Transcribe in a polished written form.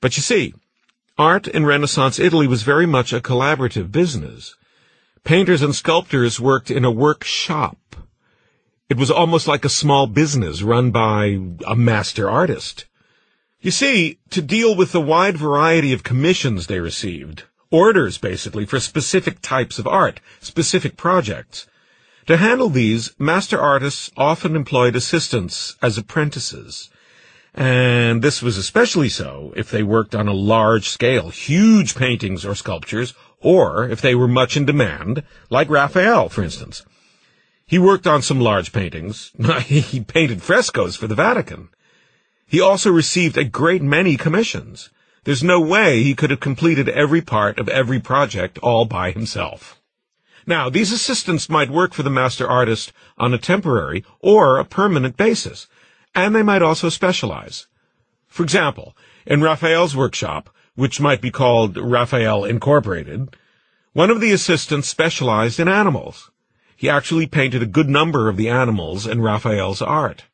But you see, art in Renaissance Italy was very much a collaborative business. Painters and sculptors worked in a workshop. It was almost like a small business run by a master artist. You see, to deal with the wide variety of commissions they received, orders basically for specific types of art, specific projects, to handle these, master artists often employed assistants as apprentices. And this was especially so if they worked on a large scale, huge paintings or sculptures, or if they were much in demand, like Raphael, for instance. He worked on some large paintings. He painted frescoes for the Vatican. He also received a great many commissions. There's no way he could have completed every part of every project all by himself. Now, these assistants might work for the master artist on a temporary or a permanent basis, and they might also specialize. For example, in Raphael's workshop, which might be called Raphael Incorporated, one of the assistants specialized in animals. He actually painted a good number of the animals in Raphael's art.